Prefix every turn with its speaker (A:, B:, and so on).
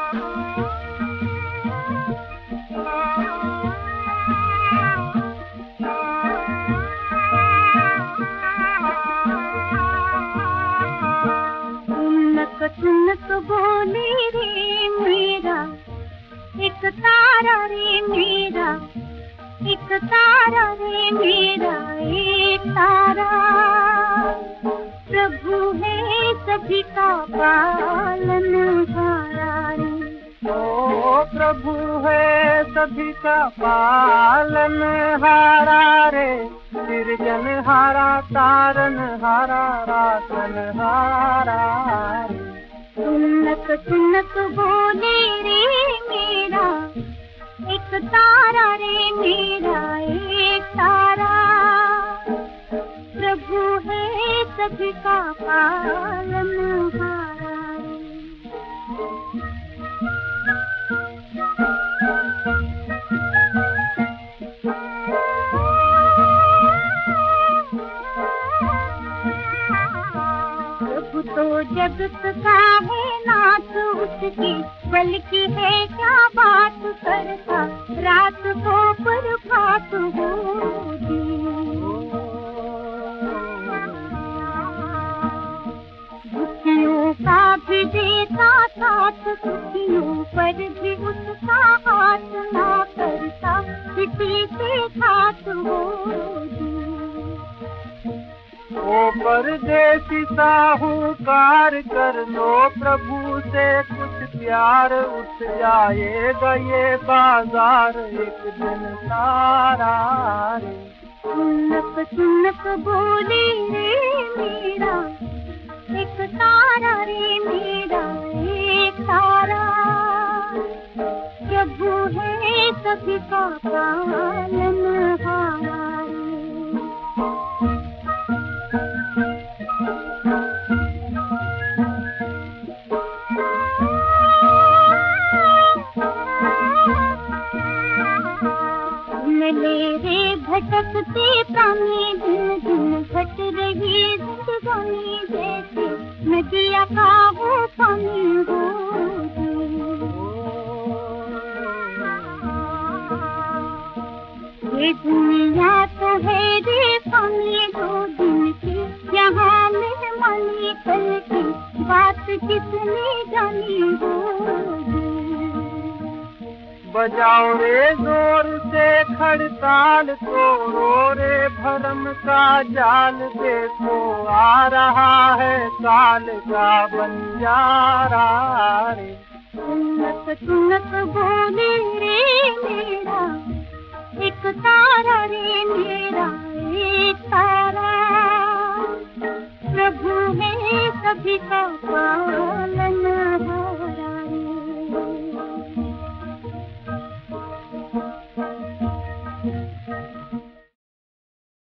A: तुनक बोले रे मेरा एक तारा रे मेरा, एक तारा रे मेरा एक तारा। प्रभु है सभी का पालनहारा रे।
B: ओ प्रभु है सभी का पालनहारा रे, सृजनहारा तारनहारा राखनहारा रे।
A: तुनक तुनक बोले रे मेरा एक तारा रे मेरा एक तारा। प्रभु है सभी का पालनहारा रे। प्रभु तो जगत का है नाथ उसकी, बल्कि है क्या बात करता रात को प्रभात होती। दुखियों का भी देता साथ, सुखियों पर भी उसका हाथ ना करता किसी से घात होती।
B: ओ परदेसी साहूकार कर लो प्रभु से कुछ प्यार, उठ जाएगा ये बाजार एक दिन सारा रे।
A: तुनक तुनक बोले रे मेरा एक तारा रे मेरा एक तारा। प्रभु है सभी का पालनहारा रे। मेरे भटकते प्राणी दिन दिन घट रही जिंदगानी, जैसे नदिया का वो पानी हो। ये दुनिया तो है रे पानी दो दिन की, यहाँ मेहमानी कल की बात किसने जानी हो।
B: बजाओ रे जोर से खड़ताल, तोड़ो रे भरम का जाल, देखो आ रहा है काल का बंजारा रे।
A: तुनक तुनक बोले रे मेरा एक तारा रे मेरा एक तारा। प्रभु है सभी का पालन